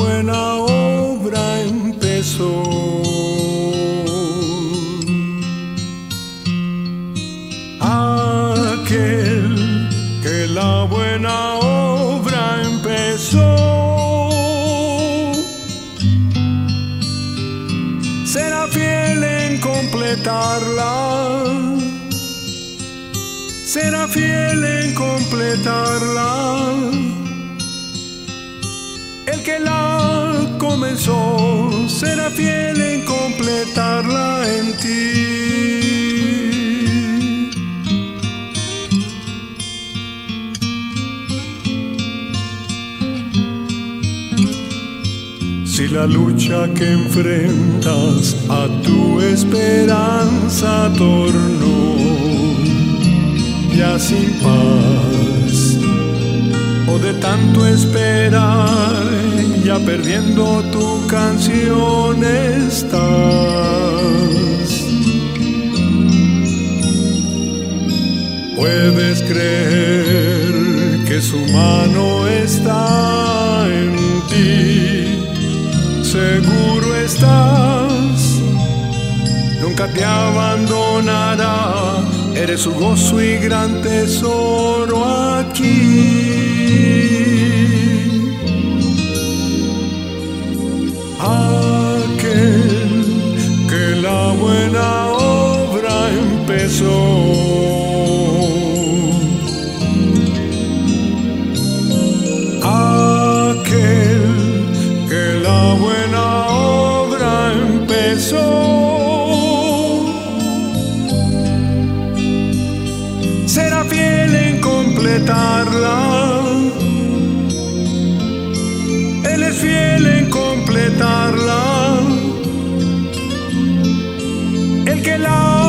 buena obra empezó. Aquel que la buena obra empezó será fiel en completarla, será fiel en completarla. El que la comenzó será fiel en completarla en ti. Si la lucha que enfrentas a tu esperanza tornó ya sin paz, o de tanto esperar ya perdiendo tu canción estás, puedes creer que su mano está en ti. Seguro estás, nunca te abandonará, eres su gozo y gran tesoro aquí. Aquel que la buena obra empezó, aquel que la buena obra empezó será fiel en completarla. Él es fiel en completarla. El que la